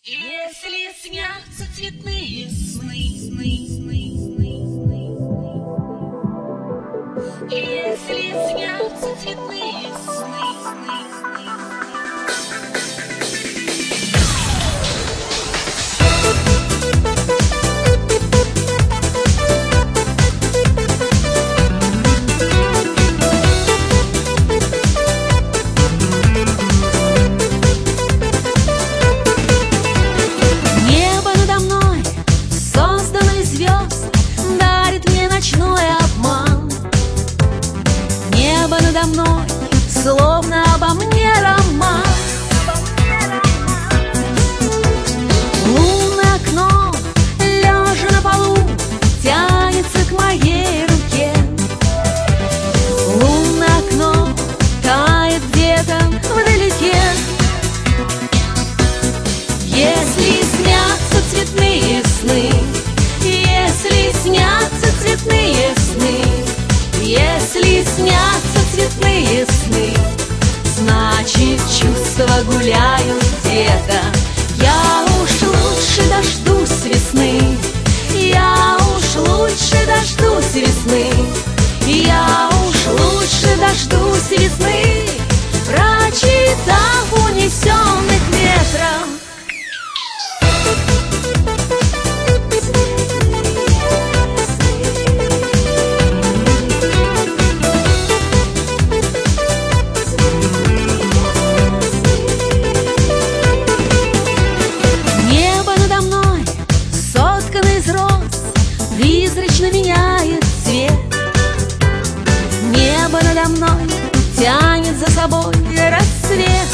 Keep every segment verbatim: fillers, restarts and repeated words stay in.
Если снятся цветные сны, сны, сны, сны, сны, сны. Если снятся цветные сны, сны, сны, надо мной, словно обо мне роман. Лунное окно, лежа на полу, тянется к моей руке. Лунное окно тает где-то вдалеке. Если снятся цветные сны, если снятся цветные сны, если снятся цветные сны, значит, чувства гуляют где-то. Я уж лучше дождусь весны, я уж лучше дождусь весны, я уж лучше дождусь весны, прочитав унесенных ветром. Призрачно меняет цвет. Небо надо мной тянет за собой рассвет.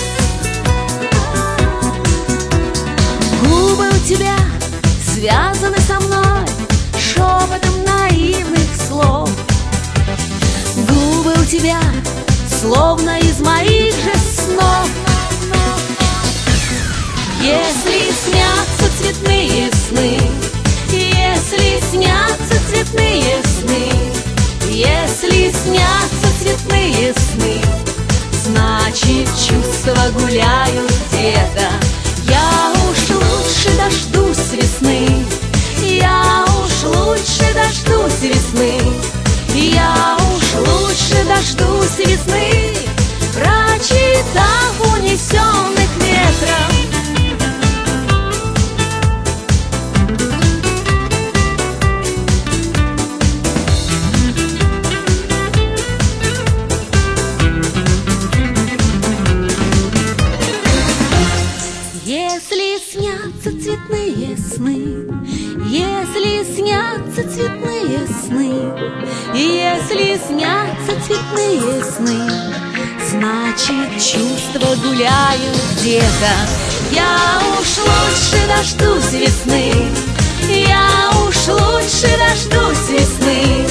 Губы у тебя связаны со мной шепотом наивных слов. Губы у тебя словно из моих же снов. Если снятся цветные сны, если снятся цветные сны, если снятся цветные сны, значит, чувства гуляют где-то. Я уж лучше дождусь весны, я уж лучше дождусь весны, я уж лучше дождусь весны, прочитав унесенных ветром. Если снятся цветные сны, если снятся цветные сны, если снятся цветные сны, значит, чувства гуляют где-то. Я уж лучше дождусь весны, я уж лучше дождусь весны,